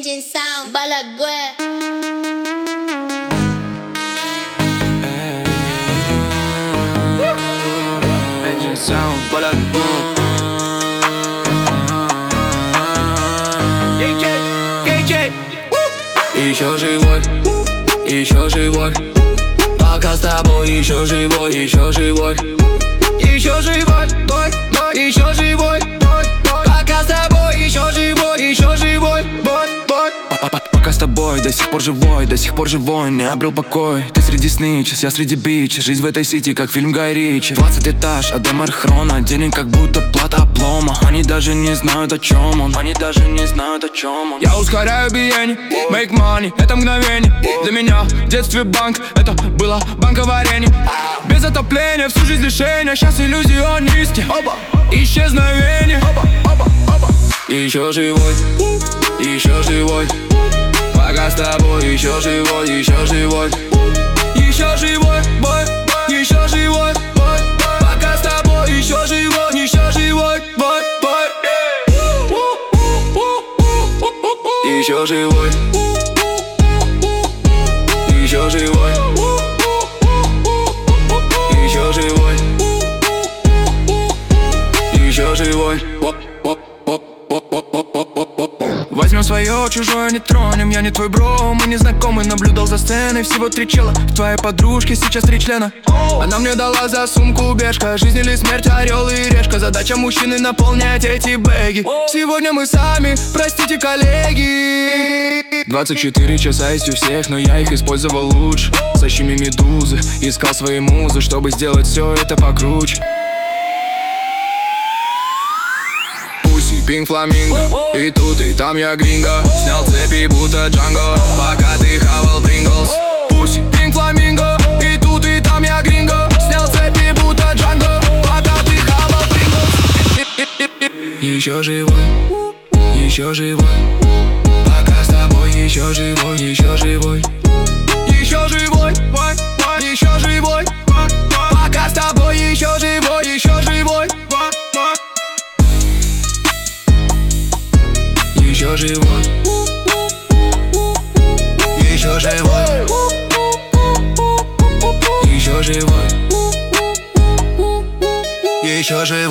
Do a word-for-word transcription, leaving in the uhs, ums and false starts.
Engine Sound, Balagüe. Engine Sound, Balagüe. Еще живой, еще живой. Пока с тобой еще живой, еще живой. Еще живой, бой, бой, еще живой, бой, бой. Пока с тобой еще живой, еще живой, бой, бой. Пока с тобой до сих пор живой, до сих пор живой. Не обрел покой, ты среди сничес, я среди бичес. Жизнь в этой сити, как фильм Гай Ричи. Двадцать этаж, Адемар Хрона. Денег как будто плата облома. Они даже не знают, о чем он. Они даже не знают, о чем он. Я ускоряю биение, make money, это мгновение. Для меня в детстве банк, это было банковарение. Без отопления, всю жизнь лишения. Сейчас иллюзионисты, оба, исчезновение, оба, оба, оба. Еще живой, еще живой. Пока с тобой еще живой, еще живой. Еще живой, бой, еще живой, бой. Пока с тобой еще живой, еще живой, бой, бой. Еще живой, еще живой, еще живой, еще живой. Возьмем свое, чужое не тронем. Я не твой бро, мы не знакомы. Наблюдал за сценой, всего три чела. В твоей подружке сейчас три члена. Она мне дала за сумку бешка. Жизнь или смерть, орел и решка. Задача мужчины наполнять эти бэги. Сегодня мы сами, простите, коллеги. Двадцать четыре часа есть у всех, но я их использовал лучше. Сощими медузы, искал свои музы, чтобы сделать все это покруче. Пинг фламинго, и тут, и там я гринго. Снял цепи, будто Джанго, пока ты хавал Принглс. Пусть пинг фламинго, и тут, и там я гринго. Снял цепи, будто Джанго, пока ты хавал Принглс. Еще живой, еще живой. Пока с тобой еще живой, еще живой. Еще живой, бой, бой, еще живой, бой, бой. Пока с тобой еще живой, еще живой, бой, бой. Еще живой, еще живой, еще живой, еще живой.